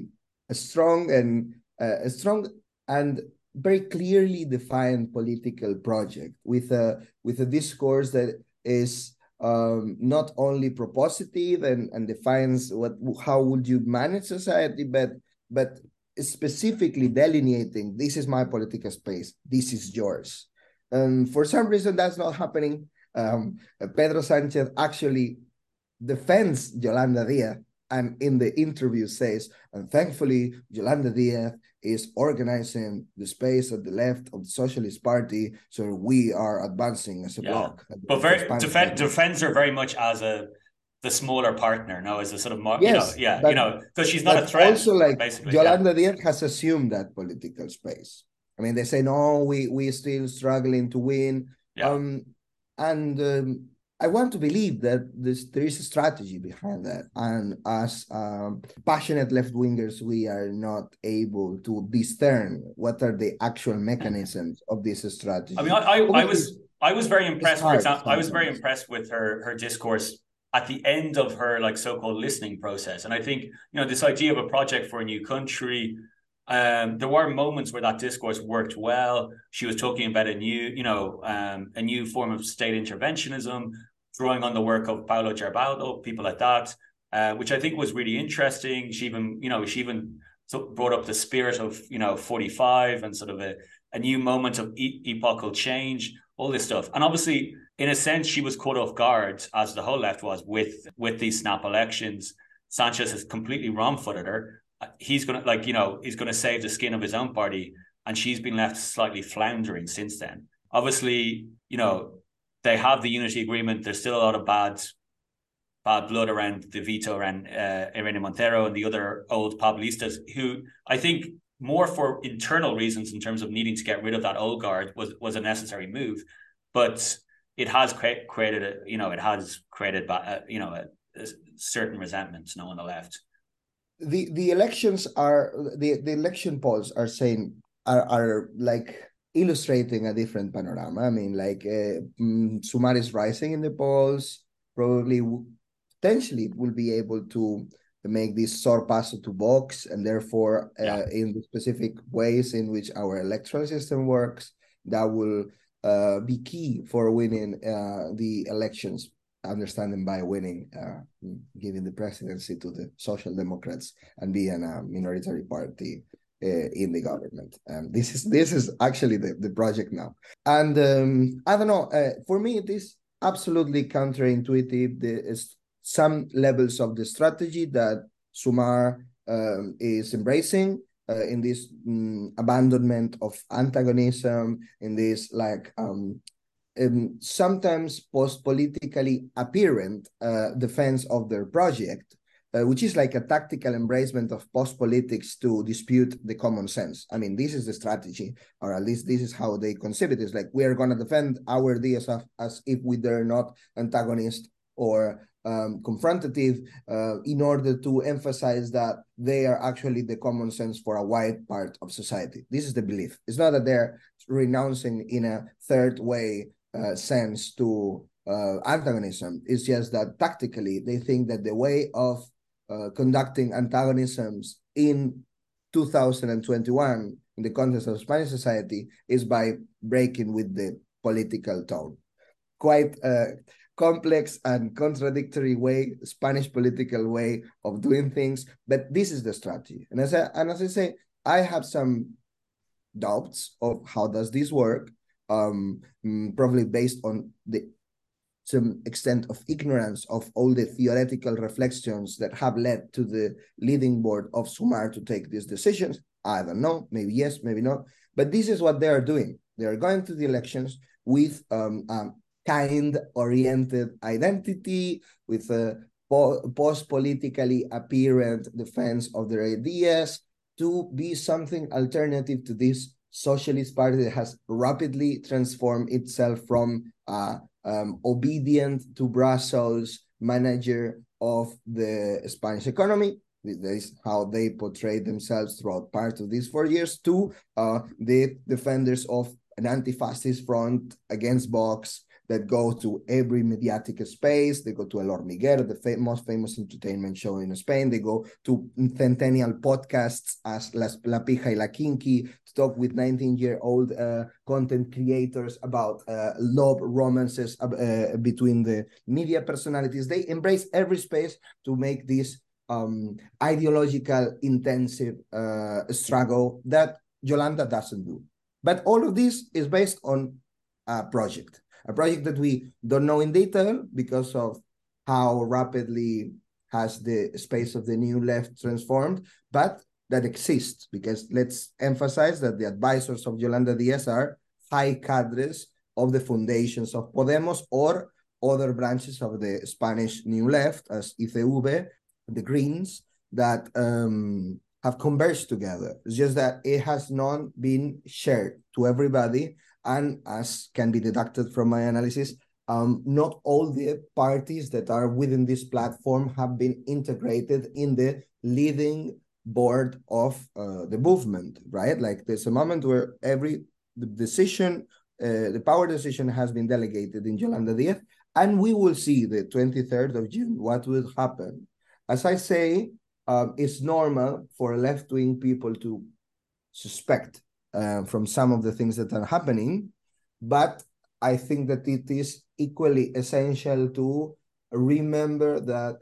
and very clearly defined political project with a discourse that is not only propositive and defines how would you manage society, but specifically delineating, this is my political space, this is yours. And for some reason, that's not happening. Pedro Sanchez actually defends Yolanda Diaz, and in the interview says, and thankfully, Yolanda Diaz is organizing the space at the left of the Socialist Party, so we are advancing as a bloc. But defends her very much as the smaller partner, no, as a sort of because she's not a threat. Also, like Yolanda Diaz has assumed that political space. I mean, they say no, we still struggling to win. I want to believe that there is a strategy behind that. And as passionate left-wingers, we are not able to discern what are the actual mechanisms of this strategy. I mean, I was very impressed. For example, I was very impressed with her discourse at the end of her so-called listening process. And I think, this idea of a project for a new country, there were moments where that discourse worked well. She was talking about a new form of state interventionism, drawing on the work of Paulo Gerbaldo, people like that, which I think was really interesting. She even brought up the spirit of 45 and sort of a new moment of epochal change, all this stuff. And obviously, in a sense, she was caught off guard, as the whole left was, with these snap elections. Sanchez has completely wrong-footed her. He's gonna save the skin of his own party, and she's been left slightly floundering since then. Obviously, they have the unity agreement. There's still a lot of bad blood around the veto around Irene Montero and the other old Pablistas, who I think more for internal reasons in terms of needing to get rid of that old guard was a necessary move, but it has created a certain resentment on the left. The elections are the election polls are saying are like illustrating a different panorama. I mean, Sumar is rising in the polls, probably potentially will be able to make this sorpaso to Vox, and therefore in the specific ways in which our electoral system works, that will be key for winning the elections. Understanding by winning, giving the presidency to the Social Democrats and being a minority party in the government. This is actually the project now. And I don't know, for me, it is absolutely counterintuitive. There is some levels of the strategy that Sumar is embracing in this abandonment of antagonism, in this sometimes post-politically apparent defense of their project, which is like a tactical embracement of post-politics to dispute the common sense. I mean, this is the strategy, or at least this is how they conceive it. It's like, we are going to defend our ideas as if we are not antagonist or confrontative, in order to emphasize that they are actually the common sense for a wide part of society. This is the belief. It's not that they're renouncing in a third way sense to antagonism. It's just that tactically they think that the way of conducting antagonisms in 2021 in the context of Spanish society is by breaking with the political tone. Quite complex and contradictory way, Spanish political way of doing things, but this is the strategy. And as I say, I have some doubts of how does this work, probably based on the some extent of ignorance of all the theoretical reflections that have led to the leading board of Sumar to take these decisions. I don't know, maybe yes, maybe not. But this is what they are doing. They are going to the elections with kind-oriented identity, with a post-politically apparent defense of their ideas, to be something alternative to this socialist party that has rapidly transformed itself from obedient to Brussels manager of the Spanish economy. That is how they portrayed themselves throughout part of these 4 years, to the defenders of an anti-fascist front against Vox that go to every mediatic space. They go to El Hormiguero, the most famous entertainment show in Spain. They go to centennial podcasts as La Pija y La Kinky, to talk with 19-year-old content creators about love romances between the media personalities. They embrace every space to make this ideological, intensive struggle that Yolanda doesn't do. But all of this is based on a project that we don't know in detail because of how rapidly has the space of the new left transformed, but that exists, because let's emphasize that the advisors of Yolanda Diaz are high cadres of the foundations of Podemos or other branches of the Spanish new left, as ICV, the Greens, that have converged together. It's just that it has not been shared to everybody. And as can be deduced from my analysis, not all the parties that are within this platform have been integrated in the leading board of the movement, right? Like there's a moment where the power decision has been delegated in Yolanda Diaz, and we will see the 23rd of June what will happen. As I say, it's normal for left-wing people to suspect from some of the things that are happening, but I think that it is equally essential to remember that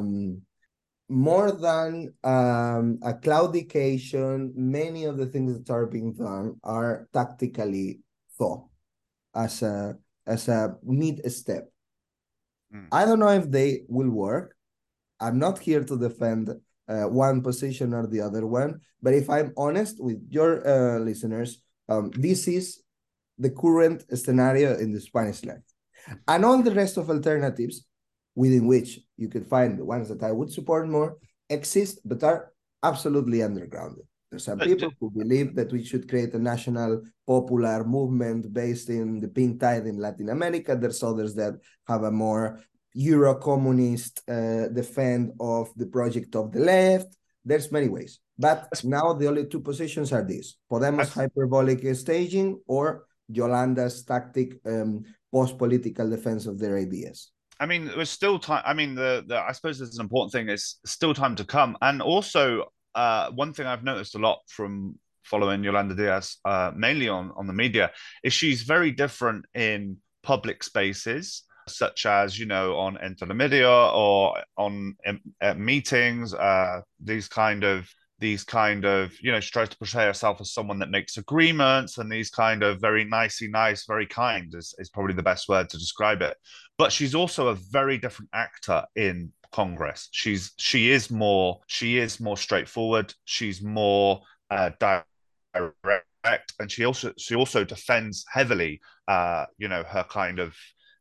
more than a claudication, many of the things that are being done are tactically thought as a mid-step. I don't know if they will work. I'm not here to defend one position or the other one, but if I'm honest with your listeners, this is the current scenario in the Spanish left. And all the rest of alternatives within which you could find the ones that I would support more exist, but are absolutely underground. There's some people who believe that we should create a national popular movement based in the pink tide in Latin America. There's others that have a more Euro-communist defend of the project of the left. There's many ways. But now the only two positions are these: Podemos hyperbolic staging or Yolanda's tactic post-political defense of their ideas. I mean, there's still time. I mean, I suppose there's an important thing. It's still time to come. And also, one thing I've noticed a lot from following Yolanda Diaz, mainly on the media, is she's very different in public spaces, such as, on Intermedia or on meetings, these kind of, she tries to portray herself as someone that makes agreements, and these kind of very nice, very kind is probably the best word to describe it. But she's also a very different actor in Congress. She is more straightforward. She's more direct, and she also defends heavily, her kind of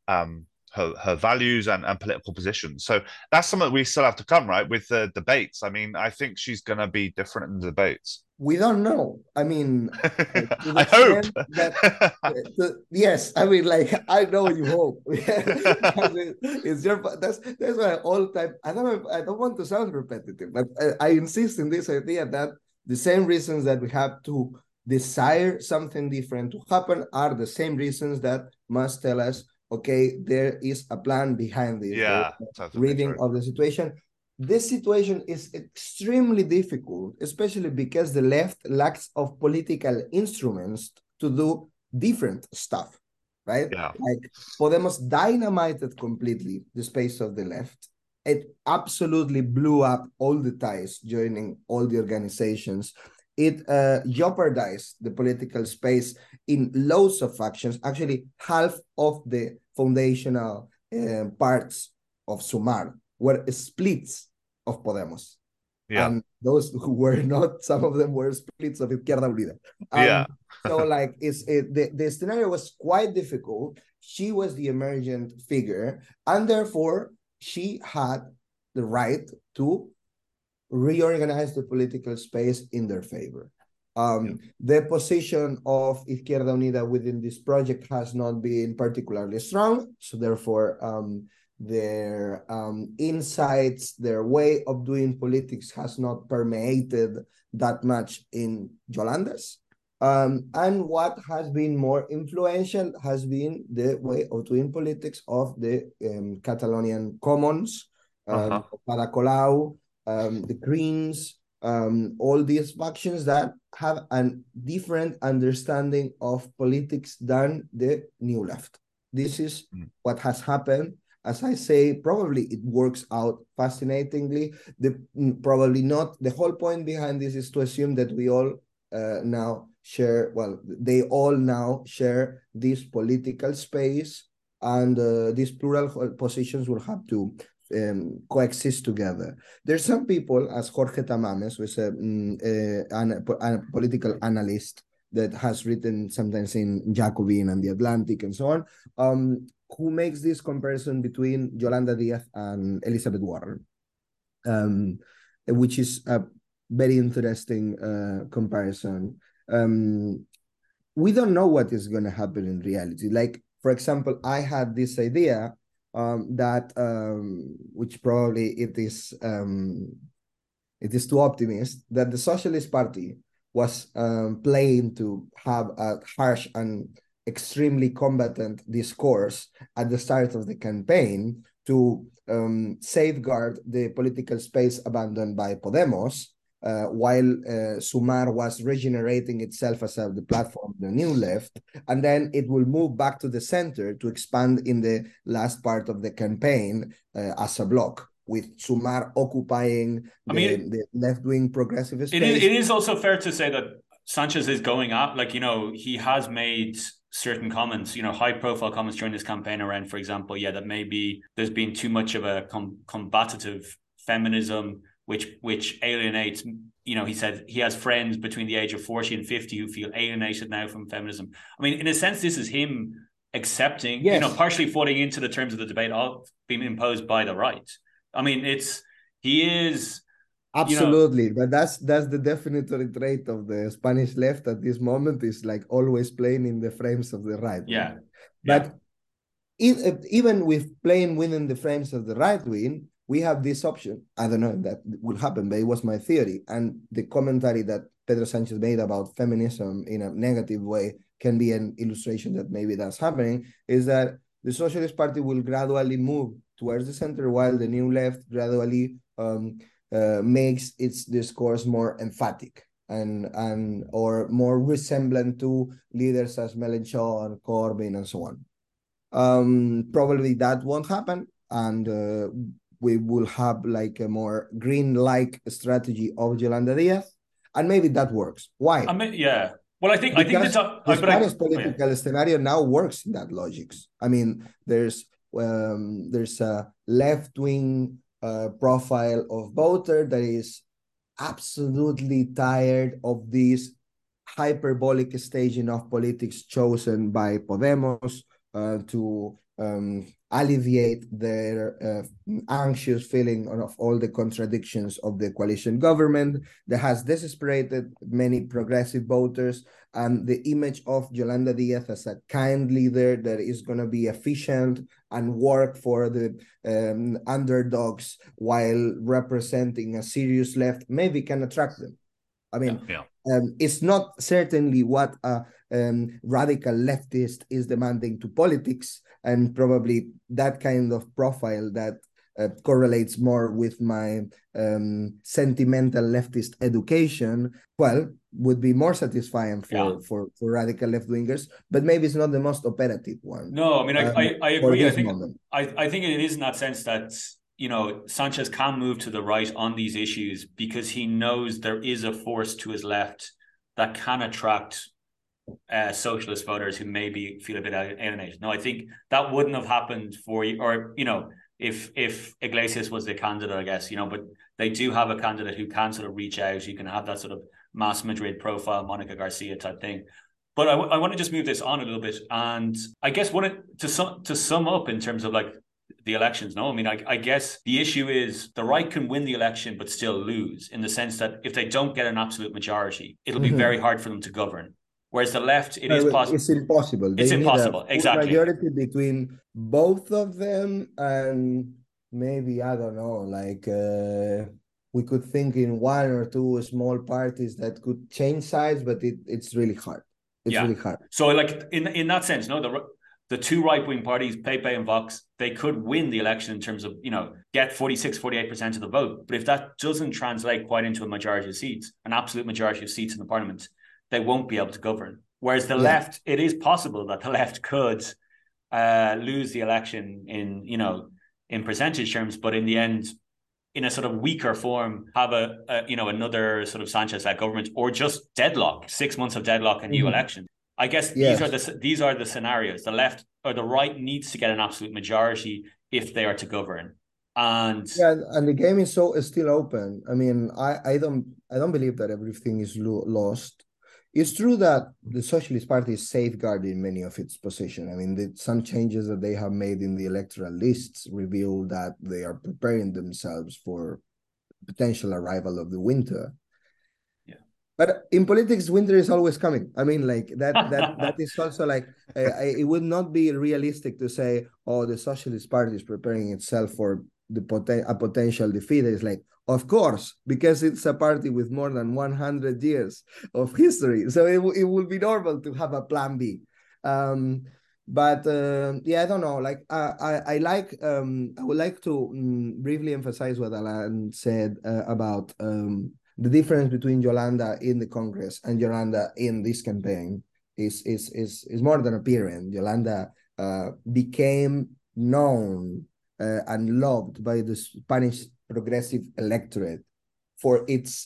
her values and political positions. So that's something we still have to come, right, with the debates. I mean, I think she's going to be different in the debates. We don't know. I mean, I hope. Yes, I mean, like, I know you hope. It's that's why all the time. I don't want to sound repetitive, but I insist in this idea that the same reasons that we have to desire something different to happen are the same reasons that must tell us, okay, there is a plan behind this. Yeah, reading of the situation. This situation is extremely difficult, especially because the left lacks of political instruments to do different stuff, right? Yeah. Like Podemos dynamited completely the space of the left. It absolutely blew up all the ties, joining all the organizations. It jeopardized the political space in loads of factions. Actually, half of the foundational parts of Sumar were splits of Podemos. Yeah. And those who were not, some of them were splits of Izquierda Unida. Yeah. So like the scenario was quite difficult. She was the emergent figure, and therefore she had the right to reorganize the political space in their favor. The position of Izquierda Unida within this project has not been particularly strong, so therefore their insights, their way of doing politics has not permeated that much in Yolanda's. And what has been more influential has been the way of doing politics of the Catalonian Commons, Ada Colau, the Greens, all these factions that have a different understanding of politics than the New Left. This is what has happened. As I say, probably it works out fascinatingly. Probably not. The whole point behind this is to assume that we all now share, well, they all now share this political space, and these plural positions will have to coexist together. There's some people, as Jorge Tamames, who is a political analyst that has written sometimes in Jacobin and The Atlantic and so on, who makes this comparison between Yolanda Diaz and Elizabeth Warren, which is a very interesting comparison. We don't know what is going to happen in reality. Like, for example, I had this idea that which probably it is too optimist, that the Socialist Party was playing to have a harsh and extremely combatant discourse at the start of the campaign to safeguard the political space abandoned by Podemos, while Sumar was regenerating itself as the platform, the New Left, and then it will move back to the center to expand in the last part of the campaign as a bloc, with Sumar occupying the left-wing progressive space. It is also fair to say that Sanchez is going out, like, you know, he has made certain comments, you know, high-profile comments during this campaign around, for example, that maybe there's been too much of a combative feminism, which alienates, you know, he said he has friends between the age of 40 and 50 who feel alienated now from feminism. I mean, in a sense, this is him accepting, you know, partially falling into the terms of the debate being imposed by the right. I mean, he is... Absolutely, but that's the definitory trait of the Spanish left at this moment, is like always playing in the frames of the right. Yeah. But even with playing within the frames of the right wing, we have this option. I don't know if that will happen, but it was my theory. And the commentary that Pedro Sanchez made about feminism in a negative way can be an illustration that maybe that's happening, is that the Socialist Party will gradually move towards the center, while the New Left gradually makes its discourse more emphatic and or more resemblant to leaders as Mélenchon, Corbyn, and so on. Probably that won't happen, and we will have like a more green-like strategy of Yolanda Diaz, and maybe that works. Why? I mean, yeah. Well, I think the Spanish political scenario now works in that logic. I mean, there's a left-wing profile of voter that is absolutely tired of this hyperbolic staging of politics chosen by Podemos to alleviate their anxious feeling of all the contradictions of the coalition government that has desesperated many progressive voters, and the image of Yolanda Diaz as a kind leader that is going to be efficient and work for the underdogs while representing a serious left maybe can attract them. I mean, it's not certainly what a radical leftist is demanding to politics, and probably that kind of profile that correlates more with my sentimental leftist education, well, would be more satisfying for radical left-wingers, but maybe it's not the most operative one. No, I mean, I agree. I think it is in that sense that, you know, Sanchez can move to the right on these issues because he knows there is a force to his left that can attract socialist voters who maybe feel a bit alienated. No, I think that wouldn't have happened for you, or if Iglesias was the candidate, I guess, but they do have a candidate who can sort of reach out. You can have that sort of Mas Madrid profile, Monica Garcia type thing. But I want to just move this on a little bit, and I guess to sum up in terms of like the elections. No, I mean, I guess the issue is the right can win the election but still lose, in the sense that if they don't get an absolute majority, it'll be very hard for them to govern. Whereas the left, it's impossible. It's impossible. Exactly. Majority between both of them, and maybe, I don't know, like we could think in one or two small parties that could change sides, but it's really hard. It's really hard. So, like in that sense, no, the two right-wing parties, PP and Vox, they could win the election in terms of, get 46, 48% of the vote. But if that doesn't translate quite into a majority of seats, an absolute majority of seats in the parliament, they won't be able to govern. Whereas the left, it is possible that the left could lose the election in percentage terms, but in the end, in a sort of weaker form, have another sort of Sanchez-led government, or just deadlock, 6 months of deadlock and new election. I guess these are the scenarios. The left or the right needs to get an absolute majority if they are to govern. And the game is still open. I mean, I don't believe that everything is lost. It's true that the Socialist Party is safeguarding many of its positions. I mean, some changes that they have made in the electoral lists reveal that they are preparing themselves for potential arrival of the winter. Yeah. But in politics, winter is always coming. I mean, like that is also like, it would not be realistic to say, oh, the Socialist Party is preparing itself for a potential defeat. It's like, of course, because it's a party with more than 100 years of history. So it will be normal to have a plan B. But I don't know. Like I would like to briefly emphasize what Alan said about the difference between Yolanda in the Congress and Yolanda in this campaign is more than apparent. Yolanda became known and loved by the Spanish progressive electorate for its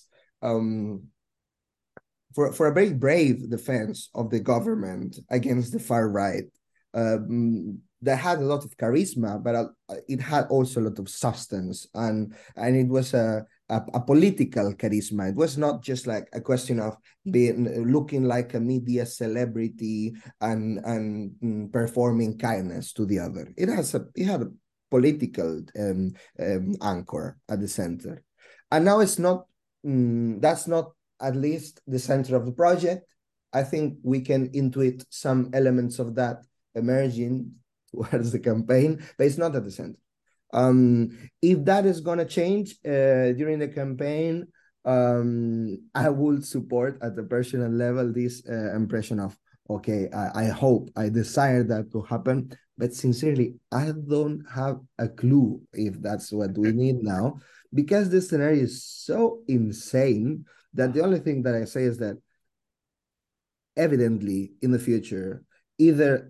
for a very brave defense of the government against the far right. That had a lot of charisma, but it had also a lot of substance, and it was a political charisma. It was not just like a question of looking like a media celebrity and performing kindness to the other. It had a political anchor at the center, and now it's not. That's not at least the center of the project. I think we can intuit some elements of that emerging towards the campaign, but it's not at the center. If that is going to change during the campaign, I would support at the personal level this impression of, okay, I desire that to happen, but sincerely, I don't have a clue if that's what we need now, because this scenario is so insane that the only thing that I say is that evidently in the future, either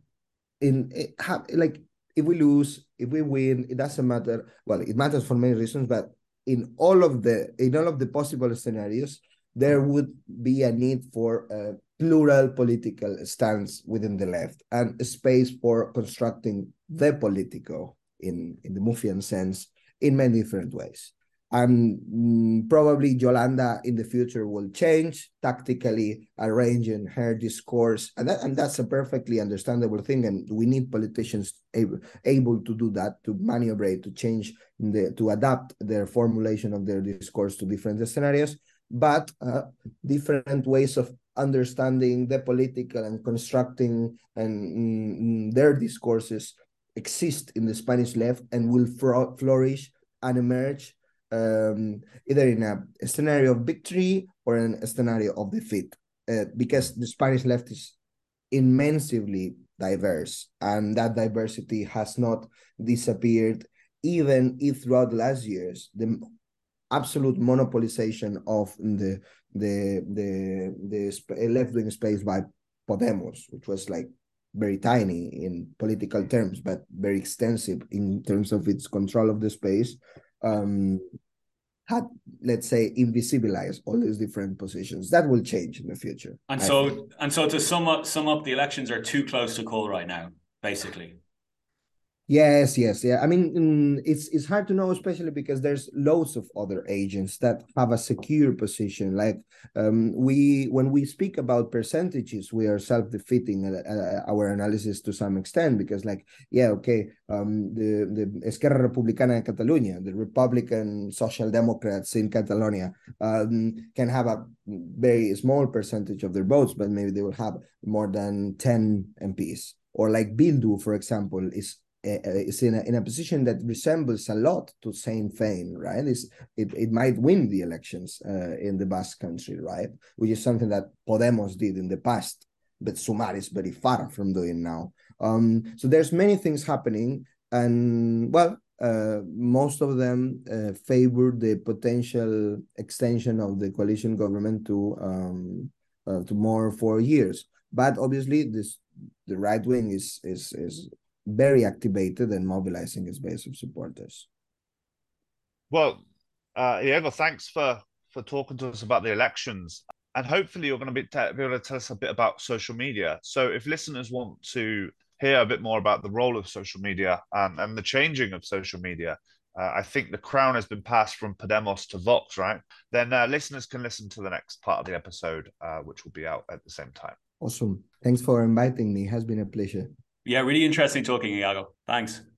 if we lose, if we win, it doesn't matter. Well, it matters for many reasons, but in all of the possible scenarios, there would be a need for a plural political stance within the left and a space for constructing the political in the Muffian sense in many different ways. And probably Yolanda in the future will change, tactically arranging her discourse, and that's a perfectly understandable thing. And we need politicians able to do that, to maneuver, to change, to adapt their formulation of their discourse to different scenarios. But different ways of understanding the political and constructing and their discourses exist in the Spanish left and will flourish and emerge either in a scenario of victory or in a scenario of defeat, because the Spanish left is immensely diverse, and that diversity has not disappeared, even if throughout the last years the absolute monopolization of the left-wing space by Podemos, which was like very tiny in political terms, but very extensive in terms of its control of the space, had, let's say, invisibilized all these different positions. That will change in the future. And so to sum up, the elections are too close to call right now, basically. Yes, yeah. I mean, it's hard to know, especially because there's loads of other agents that have a secure position. Like when we speak about percentages, we are self-defeating our analysis to some extent, because the Esquerra Republicana de Catalunya, the Republican Social Democrats in Catalonia, can have a very small percentage of their votes, but maybe they will have more than 10 MPs. Or like Bildu, for example, is in a position that resembles a lot to Sinn Féin, right? It might win the elections in the Basque Country, right? Which is something that Podemos did in the past, but Sumar is very far from doing now. So there's many things happening, and most of them favor the potential extension of the coalition government to more 4 years. But obviously, the right wing is very activated and mobilizing its base of supporters. Well, Diego, thanks for talking to us about the elections. And hopefully you're going to be able to tell us a bit about social media. So if listeners want to hear a bit more about the role of social media and the changing of social media, I think the crown has been passed from Podemos to Vox, right? Then listeners can listen to the next part of the episode, which will be out at the same time. Awesome. Thanks for inviting me. It has been a pleasure. Yeah, really interesting talking, Iago. Thanks.